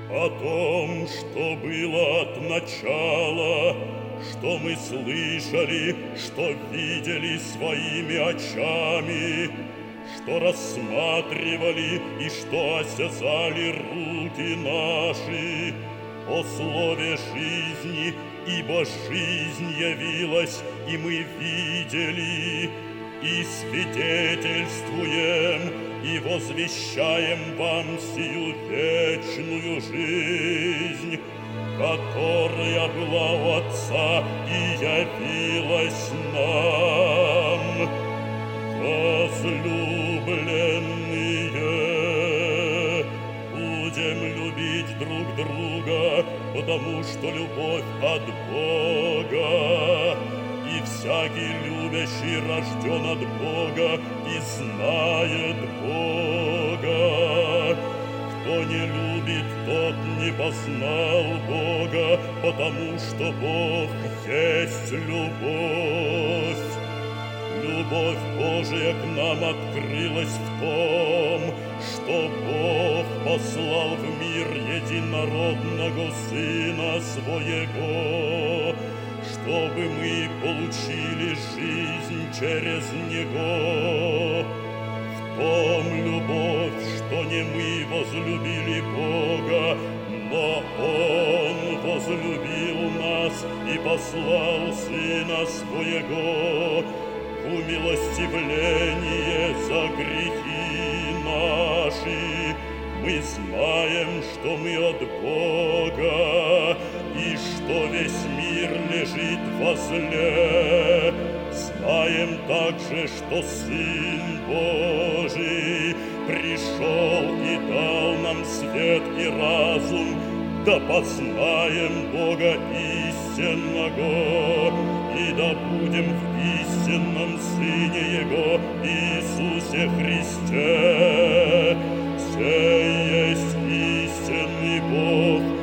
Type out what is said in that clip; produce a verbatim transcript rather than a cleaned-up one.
о том, что было от начала, что мы слышали, что видели своими очами, что рассматривали и что осязали руки наши, о слове жизни, ибо жизнь явилась, и мы видели, и свидетельствуем, и возвещаем вам сию вечную жизнь, которая была у Отца и явилась нам. Возлюбленные, будем любить друг друга, потому что любовь от Бога, и всякий любящий рожден от Бога и знает Бога. Кто не любит, тот не познал Бога, потому что Бог есть любовь. Любовь Божия к нам открылась в том, что Бог послал в мир единородного Сына Своего, чтобы мы получили жизнь через Него. В том любовь, что не мы возлюбили Бога, но Он возлюбил нас и послал Сына Своего в умилостивление за грехи наши. Мы знаем, что мы от Бога, и что весь мир лежит во зле. Знаем также, что Сын Божий пришел и дал нам свет и разум, да познаем Бога истинного, и да будем в истинном Сыне Его, Иисусе Христе. Сей есть истинный Бог